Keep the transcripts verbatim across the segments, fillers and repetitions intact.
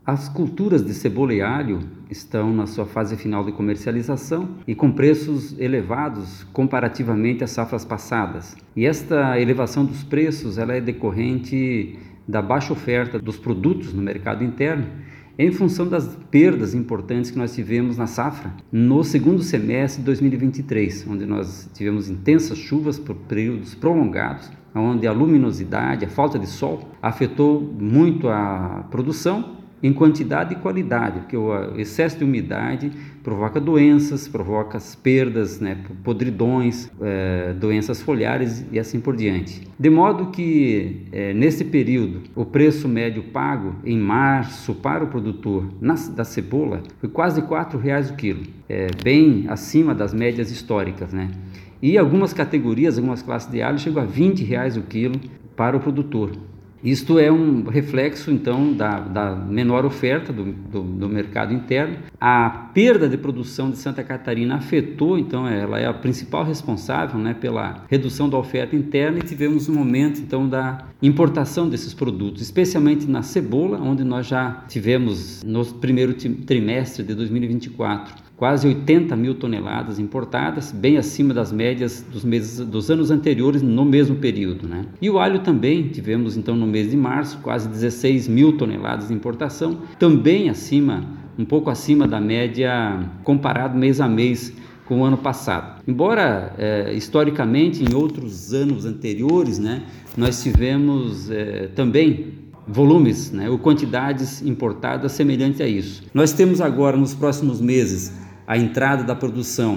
As culturas de cebola e alho estão na sua fase final de comercialização e com preços elevados comparativamente às safras passadas. E esta elevação dos preços ela é decorrente da baixa oferta dos produtos no mercado interno, em função das perdas importantes que nós tivemos na safra no segundo semestre de dois mil e vinte e três, onde nós tivemos intensas chuvas por períodos prolongados, onde a luminosidade, a falta de sol afetou muito a produção em quantidade e qualidade, porque o excesso de umidade provoca doenças, provoca perdas, né, podridões, é, doenças foliares e assim por diante. De modo que, é, nesse período, o preço médio pago em março para o produtor na, da cebola foi quase quatro reais o quilo, é, bem acima das médias históricas, né? E algumas categorias, algumas classes de alho chegam a vinte reais o quilo para o produtor. Isto é um reflexo, então, da, da menor oferta do, do, do mercado interno. A perda de produção de Santa Catarina afetou, então, ela é a principal responsável, né, pela redução da oferta interna, e tivemos um momento, então, da importação desses produtos, especialmente na cebola, onde nós já tivemos, no primeiro trimestre de dois mil e vinte e quatro, quase oitenta mil toneladas importadas, bem acima das médias dos meses dos anos anteriores no mesmo período, né? E o alho também tivemos, então, no mês de março, quase dezesseis mil toneladas de importação, também acima, um pouco acima da média comparado mês a mês com o ano passado. Embora, é, historicamente, em outros anos anteriores, né, nós tivemos é, também volumes, né, ou quantidades importadas semelhantes a isso. Nós temos agora, nos próximos meses, a entrada da produção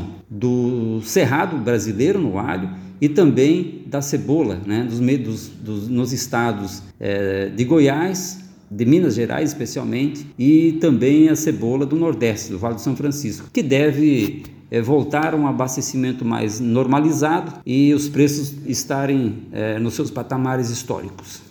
do cerrado brasileiro no alho e também da cebola, né, dos, dos, dos, nos estados é, de Goiás, de Minas Gerais especialmente, e também a cebola do Nordeste, do Vale do São Francisco, que deve é, voltar a um abastecimento mais normalizado e os preços estarem é, nos seus patamares históricos.